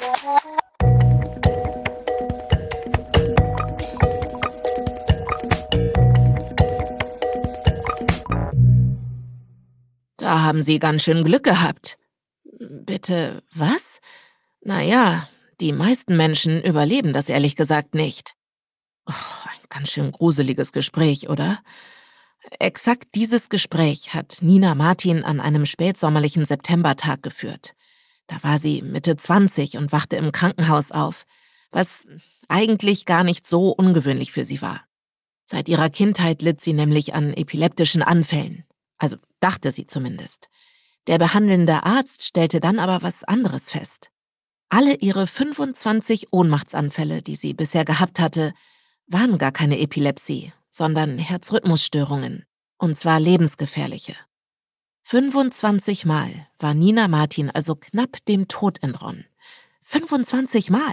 Da haben Sie ganz schön Glück gehabt. Bitte, was? Na ja, die meisten Menschen überleben das ehrlich gesagt nicht. Oh, ein ganz schön gruseliges Gespräch, oder? Exakt dieses Gespräch hat Nina Martin an einem spätsommerlichen Septembertag geführt. Da war sie Mitte 20 und wachte im Krankenhaus auf, was eigentlich gar nicht so ungewöhnlich für sie war. Seit ihrer Kindheit litt sie nämlich an epileptischen Anfällen. Also dachte sie zumindest. Der behandelnde Arzt stellte dann aber was anderes fest. Alle ihre 25 Ohnmachtsanfälle, die sie bisher gehabt hatte, waren gar keine Epilepsie, sondern Herzrhythmusstörungen. Und zwar lebensgefährliche. 25 Mal war Nina Martin also knapp dem Tod entronnen. 25 Mal!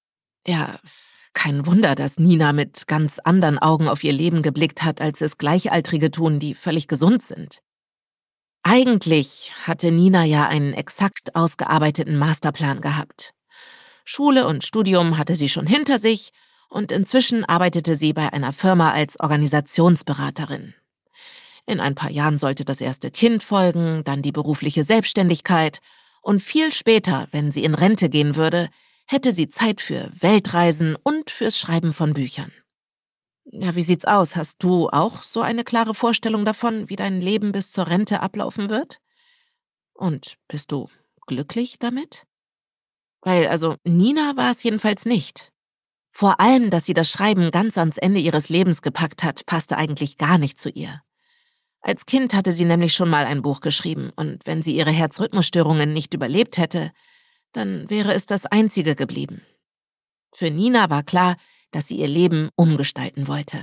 Ja, kein Wunder, dass Nina mit ganz anderen Augen auf ihr Leben geblickt hat, als es Gleichaltrige tun, die völlig gesund sind. Eigentlich hatte Nina ja einen exakt ausgearbeiteten Masterplan gehabt. Schule und Studium hatte sie schon hinter sich und inzwischen arbeitete sie bei einer Firma als Organisationsberaterin. In ein paar Jahren sollte das erste Kind folgen, dann die berufliche Selbstständigkeit und viel später, wenn sie in Rente gehen würde, hätte sie Zeit für Weltreisen und fürs Schreiben von Büchern. Ja, wie sieht's aus? Hast du auch so eine klare Vorstellung davon, wie dein Leben bis zur Rente ablaufen wird? Und bist du glücklich damit? Weil, also, Nina war es jedenfalls nicht. Vor allem, dass sie das Schreiben ganz ans Ende ihres Lebens gepackt hat, passte eigentlich gar nicht zu ihr. Als Kind hatte sie nämlich schon mal ein Buch geschrieben und wenn sie ihre Herzrhythmusstörungen nicht überlebt hätte, dann wäre es das einzige geblieben. Für Nina war klar, dass sie ihr Leben umgestalten wollte.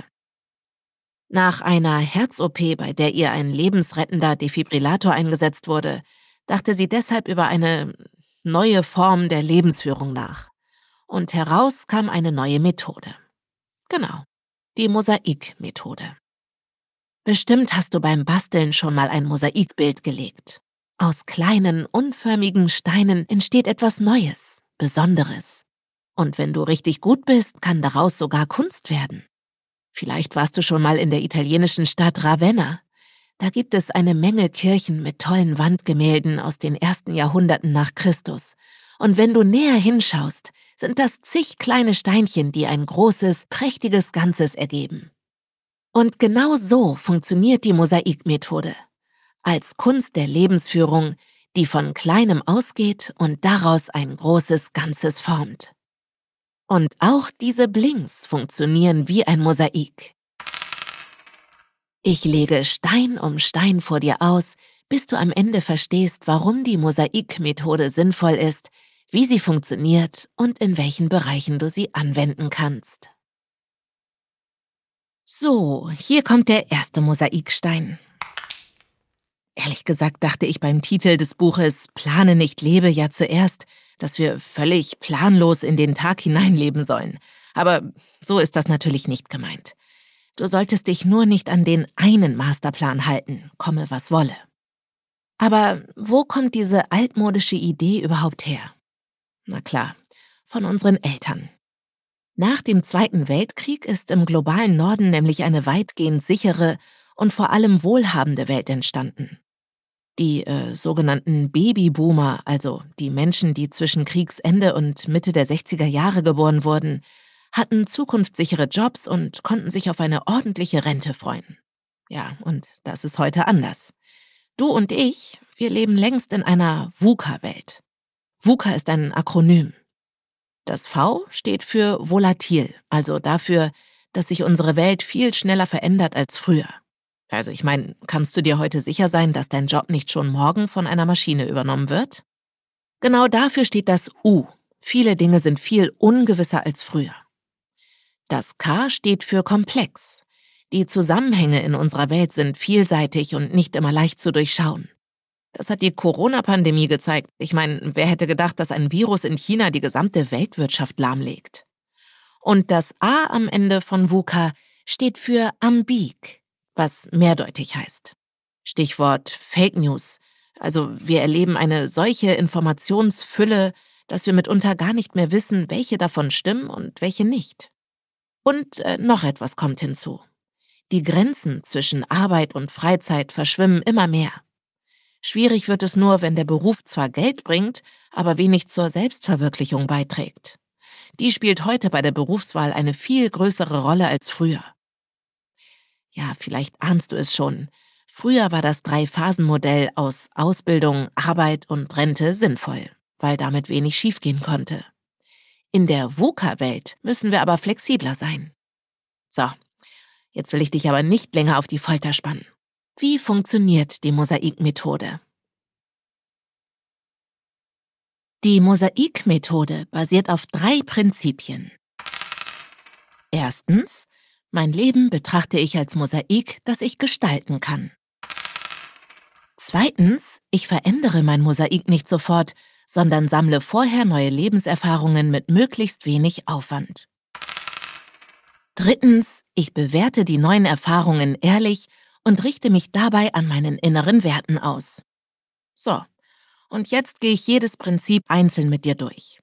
Nach einer Herz-OP, bei der ihr ein lebensrettender Defibrillator eingesetzt wurde, dachte sie deshalb über eine neue Form der Lebensführung nach. Und heraus kam eine neue Methode. Genau, die Mosaikmethode. Bestimmt hast du beim Basteln schon mal ein Mosaikbild gelegt. Aus kleinen, unförmigen Steinen entsteht etwas Neues, Besonderes. Und wenn du richtig gut bist, kann daraus sogar Kunst werden. Vielleicht warst du schon mal in der italienischen Stadt Ravenna. Da gibt es eine Menge Kirchen mit tollen Wandgemälden aus den ersten Jahrhunderten nach Christus. Und wenn du näher hinschaust, sind das zig kleine Steinchen, die ein großes, prächtiges Ganzes ergeben. Und genau so funktioniert die Mosaikmethode. Als Kunst der Lebensführung, die von Kleinem ausgeht und daraus ein großes Ganzes formt. Und auch diese Blinks funktionieren wie ein Mosaik. Ich lege Stein um Stein vor dir aus, bis du am Ende verstehst, warum die Mosaikmethode sinnvoll ist, wie sie funktioniert und in welchen Bereichen du sie anwenden kannst. So, hier kommt der erste Mosaikstein. Ehrlich gesagt dachte ich beim Titel des Buches Plane nicht, lebe ja zuerst, dass wir völlig planlos in den Tag hineinleben sollen. Aber so ist das natürlich nicht gemeint. Du solltest dich nur nicht an den einen Masterplan halten, komme was wolle. Aber wo kommt diese altmodische Idee überhaupt her? Na klar, von unseren Eltern. Nach dem Zweiten Weltkrieg ist im globalen Norden nämlich eine weitgehend sichere und vor allem wohlhabende Welt entstanden. Die sogenannten Babyboomer, also die Menschen, die zwischen Kriegsende und Mitte der 60er Jahre geboren wurden, hatten zukunftssichere Jobs und konnten sich auf eine ordentliche Rente freuen. Ja, und das ist heute anders. Du und ich, wir leben längst in einer VUCA-Welt. VUCA ist ein Akronym. Das V steht für volatil, also dafür, dass sich unsere Welt viel schneller verändert als früher. Also ich meine, kannst du dir heute sicher sein, dass dein Job nicht schon morgen von einer Maschine übernommen wird? Genau dafür steht das U. Viele Dinge sind viel ungewisser als früher. Das K steht für komplex. Die Zusammenhänge in unserer Welt sind vielseitig und nicht immer leicht zu durchschauen. Das hat die Corona-Pandemie gezeigt. Ich meine, wer hätte gedacht, dass ein Virus in China die gesamte Weltwirtschaft lahmlegt? Und das A am Ende von VUCA steht für ambig, was mehrdeutig heißt. Stichwort Fake News. Also wir erleben eine solche Informationsfülle, dass wir mitunter gar nicht mehr wissen, welche davon stimmen und welche nicht. Und noch etwas kommt hinzu. Die Grenzen zwischen Arbeit und Freizeit verschwimmen immer mehr. Schwierig wird es nur, wenn der Beruf zwar Geld bringt, aber wenig zur Selbstverwirklichung beiträgt. Die spielt heute bei der Berufswahl eine viel größere Rolle als früher. Ja, vielleicht ahnst du es schon. Früher war das Drei-Phasen-Modell aus Ausbildung, Arbeit und Rente sinnvoll, weil damit wenig schiefgehen konnte. In der VUCA-Welt müssen wir aber flexibler sein. So, jetzt will ich dich aber nicht länger auf die Folter spannen. Wie funktioniert die Mosaikmethode? Die Mosaikmethode basiert auf 3 Prinzipien. Erstens, mein Leben betrachte ich als Mosaik, das ich gestalten kann. Zweitens, ich verändere mein Mosaik nicht sofort, sondern sammle vorher neue Lebenserfahrungen mit möglichst wenig Aufwand. Drittens, ich bewerte die neuen Erfahrungen ehrlich und richte mich dabei an meinen inneren Werten aus. So, und jetzt gehe ich jedes Prinzip einzeln mit dir durch.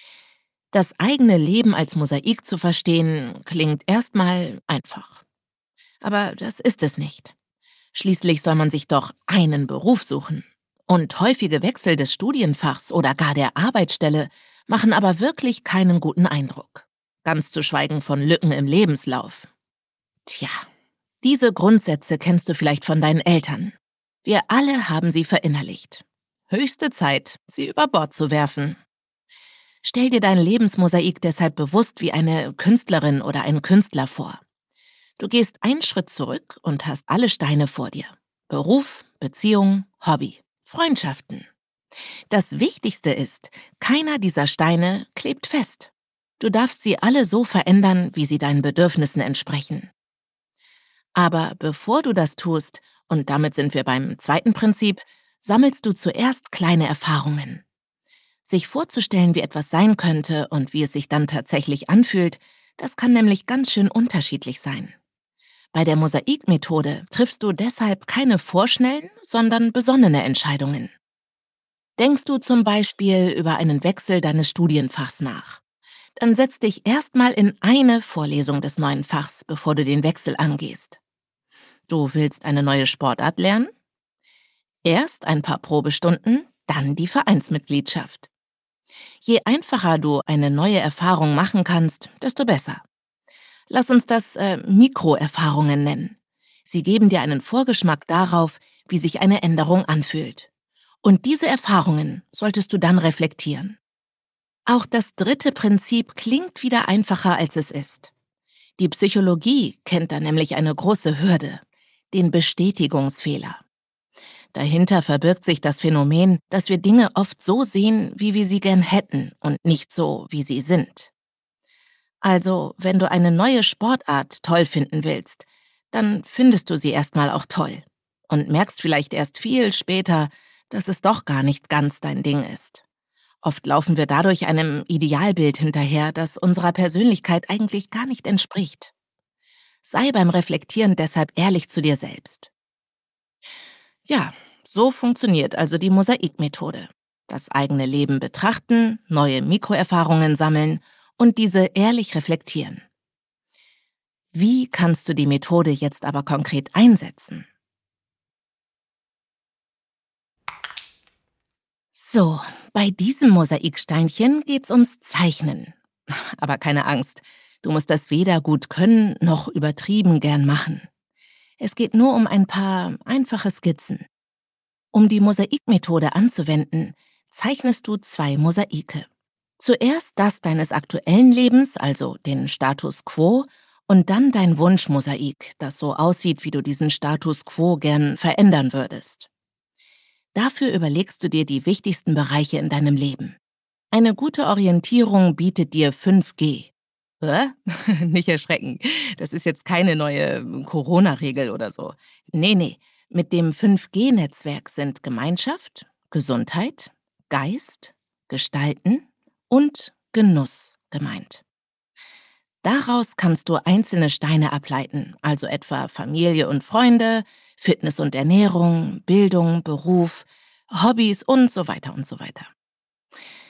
Das eigene Leben als Mosaik zu verstehen, klingt erstmal einfach. Aber das ist es nicht. Schließlich soll man sich doch einen Beruf suchen. Und häufige Wechsel des Studienfachs oder gar der Arbeitsstelle machen aber wirklich keinen guten Eindruck. Ganz zu schweigen von Lücken im Lebenslauf. Tja, diese Grundsätze kennst du vielleicht von deinen Eltern. Wir alle haben sie verinnerlicht. Höchste Zeit, sie über Bord zu werfen. Stell dir dein Lebensmosaik deshalb bewusst wie eine Künstlerin oder einen Künstler vor. Du gehst einen Schritt zurück und hast alle Steine vor dir. Beruf, Beziehung, Hobby, Freundschaften. Das Wichtigste ist, keiner dieser Steine klebt fest. Du darfst sie alle so verändern, wie sie deinen Bedürfnissen entsprechen. Aber bevor du das tust, und damit sind wir beim zweiten Prinzip, sammelst du zuerst kleine Erfahrungen. Sich vorzustellen, wie etwas sein könnte und wie es sich dann tatsächlich anfühlt, das kann nämlich ganz schön unterschiedlich sein. Bei der Mosaikmethode triffst du deshalb keine vorschnellen, sondern besonnene Entscheidungen. Denkst du zum Beispiel über einen Wechsel deines Studienfachs nach? Dann setz dich erstmal in eine Vorlesung des neuen Fachs, bevor du den Wechsel angehst. Du willst eine neue Sportart lernen? Erst ein paar Probestunden, dann die Vereinsmitgliedschaft. Je einfacher du eine neue Erfahrung machen kannst, desto besser. Lass uns das Mikroerfahrungen nennen. Sie geben dir einen Vorgeschmack darauf, wie sich eine Änderung anfühlt. Und diese Erfahrungen solltest du dann reflektieren. Auch das dritte Prinzip klingt wieder einfacher, als es ist. Die Psychologie kennt da nämlich eine große Hürde, den Bestätigungsfehler. Dahinter verbirgt sich das Phänomen, dass wir Dinge oft so sehen, wie wir sie gern hätten und nicht so, wie sie sind. Also, wenn du eine neue Sportart toll finden willst, dann findest du sie erstmal auch toll und merkst vielleicht erst viel später, dass es doch gar nicht ganz dein Ding ist. Oft laufen wir dadurch einem Idealbild hinterher, das unserer Persönlichkeit eigentlich gar nicht entspricht. Sei beim Reflektieren deshalb ehrlich zu dir selbst. Ja, so funktioniert also die Mosaikmethode. Das eigene Leben betrachten, neue Mikroerfahrungen sammeln und diese ehrlich reflektieren. Wie kannst du die Methode jetzt aber konkret einsetzen? So, bei diesem Mosaiksteinchen geht's ums Zeichnen. Aber keine Angst, du musst das weder gut können noch übertrieben gern machen. Es geht nur um ein paar einfache Skizzen. Um die Mosaikmethode anzuwenden, zeichnest du 2 Mosaike. Zuerst das deines aktuellen Lebens, also den Status quo, und dann dein Wunschmosaik, das so aussieht, wie du diesen Status quo gern verändern würdest. Dafür überlegst du dir die wichtigsten Bereiche in deinem Leben. Eine gute Orientierung bietet dir 5G. Nicht erschrecken. Das ist jetzt keine neue Corona-Regel oder so. Nee. Mit dem 5G-Netzwerk sind Gemeinschaft, Gesundheit, Geist, Gestalten und Genuss gemeint. Daraus kannst du einzelne Steine ableiten, also etwa Familie und Freunde, Fitness und Ernährung, Bildung, Beruf, Hobbys und so weiter und so weiter.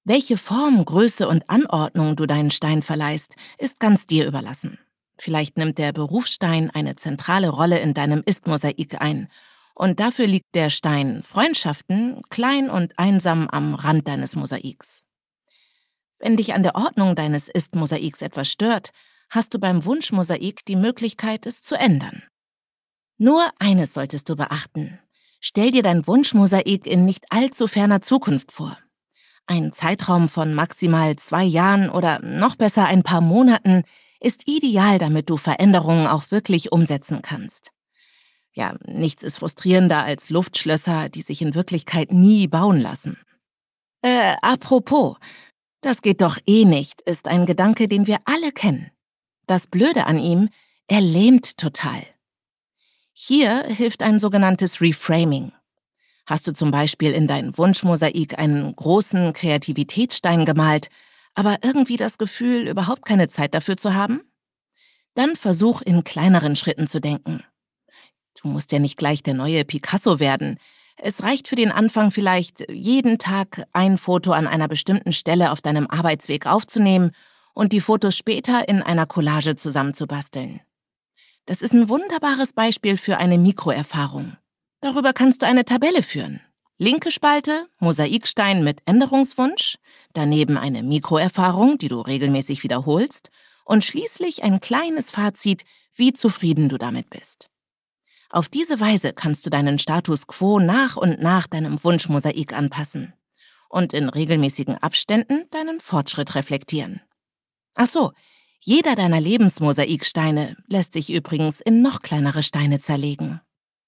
Welche Form, Größe und Anordnung du deinen Stein verleihst, ist ganz dir überlassen. Vielleicht nimmt der Berufsstein eine zentrale Rolle in deinem Ist-Mosaik ein. Und dafür liegt der Stein Freundschaften klein und einsam am Rand deines Mosaiks. Wenn dich an der Ordnung deines Ist-Mosaiks etwas stört, hast du beim Wunschmosaik die Möglichkeit, es zu ändern. Nur eines solltest du beachten. Stell dir dein Wunschmosaik in nicht allzu ferner Zukunft vor. Ein Zeitraum von maximal 2 Jahren oder noch besser ein paar Monaten ist ideal, damit du Veränderungen auch wirklich umsetzen kannst. Ja, nichts ist frustrierender als Luftschlösser, die sich in Wirklichkeit nie bauen lassen. Apropos, das geht doch eh nicht, ist ein Gedanke, den wir alle kennen. Das Blöde an ihm, er lähmt total. Hier hilft ein sogenanntes Reframing. Hast du zum Beispiel in dein Wunschmosaik einen großen Kreativitätsstein gemalt, aber irgendwie das Gefühl, überhaupt keine Zeit dafür zu haben? Dann versuch in kleineren Schritten zu denken. Du musst ja nicht gleich der neue Picasso werden. Es reicht für den Anfang vielleicht, jeden Tag ein Foto an einer bestimmten Stelle auf deinem Arbeitsweg aufzunehmen und die Fotos später in einer Collage zusammenzubasteln. Das ist ein wunderbares Beispiel für eine Mikroerfahrung. Darüber kannst du eine Tabelle führen. Linke Spalte, Mosaikstein mit Änderungswunsch, daneben eine Mikroerfahrung, die du regelmäßig wiederholst, und schließlich ein kleines Fazit, wie zufrieden du damit bist. Auf diese Weise kannst du deinen Status quo nach und nach deinem Wunschmosaik anpassen und in regelmäßigen Abständen deinen Fortschritt reflektieren. Ach so, jeder deiner Lebensmosaiksteine lässt sich übrigens in noch kleinere Steine zerlegen.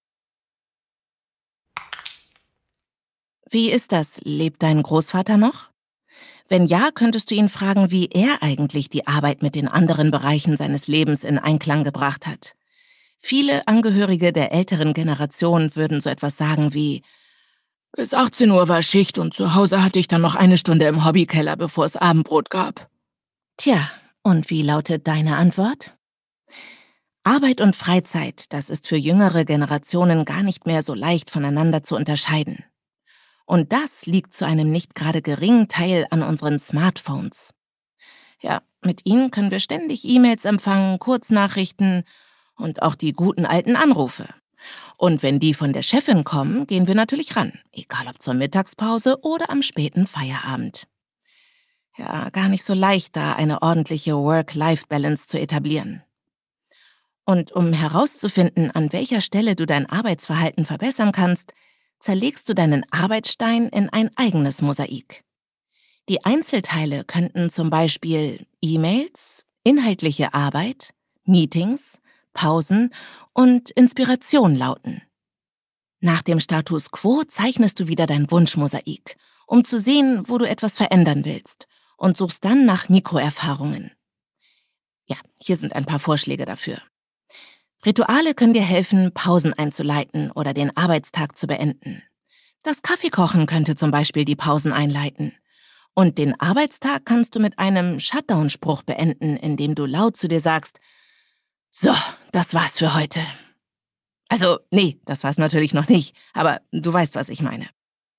Wie ist das? Lebt dein Großvater noch? Wenn ja, könntest du ihn fragen, wie er eigentlich die Arbeit mit den anderen Bereichen seines Lebens in Einklang gebracht hat. Viele Angehörige der älteren Generation würden so etwas sagen wie: Bis 18 Uhr war Schicht und zu Hause hatte ich dann noch eine Stunde im Hobbykeller, bevor es Abendbrot gab. Tja, und wie lautet deine Antwort? Arbeit und Freizeit, das ist für jüngere Generationen gar nicht mehr so leicht voneinander zu unterscheiden. Und das liegt zu einem nicht gerade geringen Teil an unseren Smartphones. Ja, mit ihnen können wir ständig E-Mails empfangen, Kurznachrichten und auch die guten alten Anrufe. Und wenn die von der Chefin kommen, gehen wir natürlich ran, egal ob zur Mittagspause oder am späten Feierabend. Ja, gar nicht so leicht, da eine ordentliche Work-Life-Balance zu etablieren. Und um herauszufinden, an welcher Stelle du dein Arbeitsverhalten verbessern kannst, zerlegst du deinen Arbeitsstein in ein eigenes Mosaik. Die Einzelteile könnten zum Beispiel E-Mails, inhaltliche Arbeit, Meetings, Pausen und Inspiration lauten. Nach dem Status quo zeichnest du wieder dein Wunschmosaik, um zu sehen, wo du etwas verändern willst, und suchst dann nach Mikroerfahrungen. Ja, hier sind ein paar Vorschläge dafür. Rituale können dir helfen, Pausen einzuleiten oder den Arbeitstag zu beenden. Das Kaffeekochen könnte zum Beispiel die Pausen einleiten. Und den Arbeitstag kannst du mit einem Shutdown-Spruch beenden, indem du laut zu dir sagst: So, das war's für heute. Also, nee, das war's natürlich noch nicht, aber du weißt, was ich meine.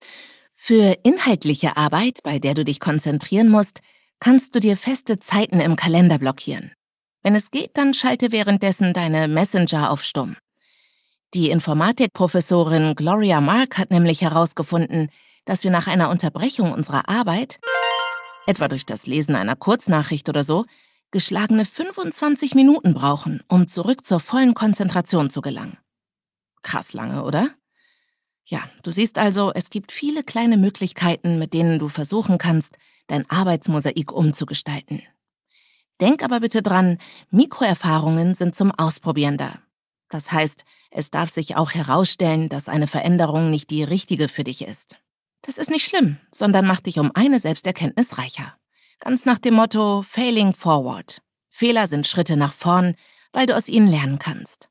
Für inhaltliche Arbeit, bei der du dich konzentrieren musst, kannst du dir feste Zeiten im Kalender blockieren. Wenn es geht, dann schalte währenddessen deine Messenger auf Stumm. Die Informatikprofessorin Gloria Mark hat nämlich herausgefunden, dass wir nach einer Unterbrechung unserer Arbeit, etwa durch das Lesen einer Kurznachricht oder so, geschlagene 25 Minuten brauchen, um zurück zur vollen Konzentration zu gelangen. Krass lange, oder? Ja, du siehst also, es gibt viele kleine Möglichkeiten, mit denen du versuchen kannst, dein Arbeitsmosaik umzugestalten. Denk aber bitte dran, Mikroerfahrungen sind zum Ausprobieren da. Das heißt, es darf sich auch herausstellen, dass eine Veränderung nicht die richtige für dich ist. Das ist nicht schlimm, sondern macht dich um eine Selbsterkenntnis reicher. Ganz nach dem Motto Failing Forward. Fehler sind Schritte nach vorn, weil du aus ihnen lernen kannst.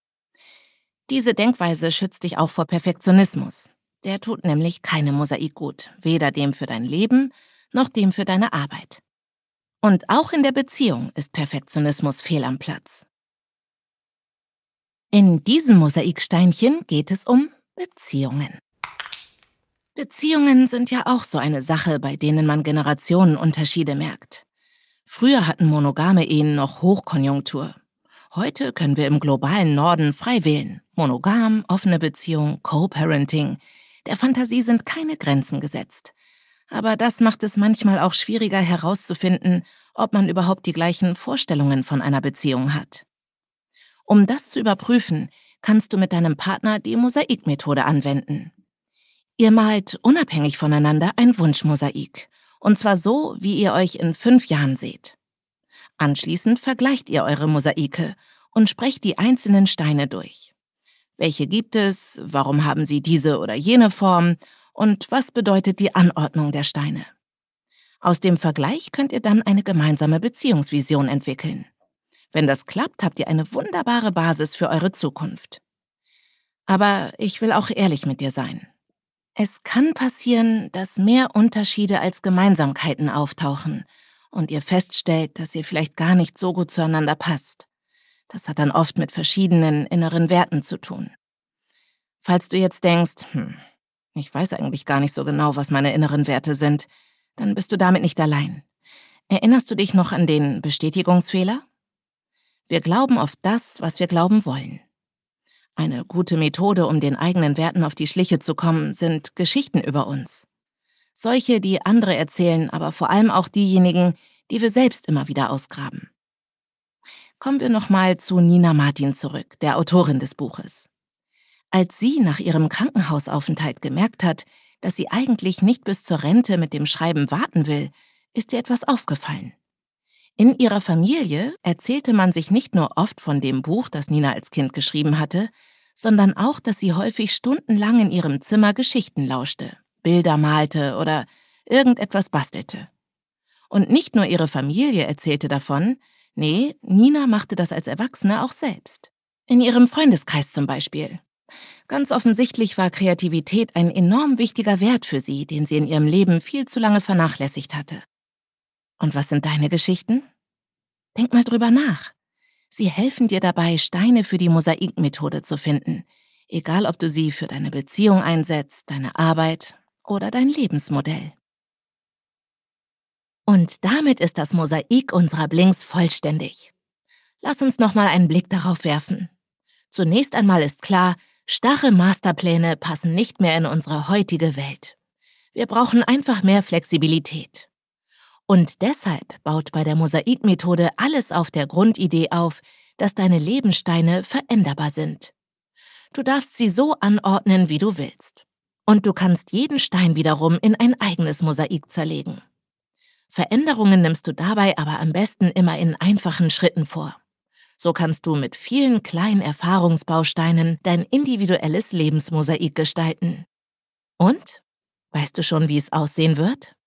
Diese Denkweise schützt dich auch vor Perfektionismus. Der tut nämlich keinem Mosaik gut, weder dem für dein Leben noch dem für deine Arbeit. Und auch in der Beziehung ist Perfektionismus fehl am Platz. In diesem Mosaiksteinchen geht es um Beziehungen. Beziehungen sind ja auch so eine Sache, bei denen man Generationenunterschiede merkt. Früher hatten monogame Ehen noch Hochkonjunktur. Heute können wir im globalen Norden frei wählen. Monogam, offene Beziehung, Co-Parenting. Der Fantasie sind keine Grenzen gesetzt. Aber das macht es manchmal auch schwieriger herauszufinden, ob man überhaupt die gleichen Vorstellungen von einer Beziehung hat. Um das zu überprüfen, kannst du mit deinem Partner die Mosaikmethode anwenden. Ihr malt unabhängig voneinander ein Wunschmosaik. Und zwar so, wie ihr euch in 5 Jahren seht. Anschließend vergleicht ihr eure Mosaike und sprecht die einzelnen Steine durch. Welche gibt es? Warum haben sie diese oder jene Form? Und was bedeutet die Anordnung der Steine? Aus dem Vergleich könnt ihr dann eine gemeinsame Beziehungsvision entwickeln. Wenn das klappt, habt ihr eine wunderbare Basis für eure Zukunft. Aber ich will auch ehrlich mit dir sein. Es kann passieren, dass mehr Unterschiede als Gemeinsamkeiten auftauchen und ihr feststellt, dass ihr vielleicht gar nicht so gut zueinander passt. Das hat dann oft mit verschiedenen inneren Werten zu tun. Falls du jetzt denkst, ich weiß eigentlich gar nicht so genau, was meine inneren Werte sind, dann bist du damit nicht allein. Erinnerst du dich noch an den Bestätigungsfehler? Wir glauben oft das, was wir glauben wollen. Eine gute Methode, um den eigenen Werten auf die Schliche zu kommen, sind Geschichten über uns. Solche, die andere erzählen, aber vor allem auch diejenigen, die wir selbst immer wieder ausgraben. Kommen wir nochmal zu Nina Martin zurück, der Autorin des Buches. Als sie nach ihrem Krankenhausaufenthalt gemerkt hat, dass sie eigentlich nicht bis zur Rente mit dem Schreiben warten will, ist ihr etwas aufgefallen. In ihrer Familie erzählte man sich nicht nur oft von dem Buch, das Nina als Kind geschrieben hatte, sondern auch, dass sie häufig stundenlang in ihrem Zimmer Geschichten lauschte, Bilder malte oder irgendetwas bastelte. Und nicht nur ihre Familie erzählte davon, nee, Nina machte das als Erwachsene auch selbst. In ihrem Freundeskreis zum Beispiel. Ganz offensichtlich war Kreativität ein enorm wichtiger Wert für sie, den sie in ihrem Leben viel zu lange vernachlässigt hatte. Und was sind deine Geschichten? Denk mal drüber nach. Sie helfen dir dabei, Steine für die Mosaikmethode zu finden, egal ob du sie für deine Beziehung einsetzt, deine Arbeit oder dein Lebensmodell. Und damit ist das Mosaik unserer Blinks vollständig. Lass uns nochmal einen Blick darauf werfen. Zunächst einmal ist klar, starre Masterpläne passen nicht mehr in unsere heutige Welt. Wir brauchen einfach mehr Flexibilität. Und deshalb baut bei der Mosaikmethode alles auf der Grundidee auf, dass deine Lebenssteine veränderbar sind. Du darfst sie so anordnen, wie du willst. Und du kannst jeden Stein wiederum in ein eigenes Mosaik zerlegen. Veränderungen nimmst du dabei aber am besten immer in einfachen Schritten vor. So kannst du mit vielen kleinen Erfahrungsbausteinen dein individuelles Lebensmosaik gestalten. Und? Weißt du schon, wie es aussehen wird?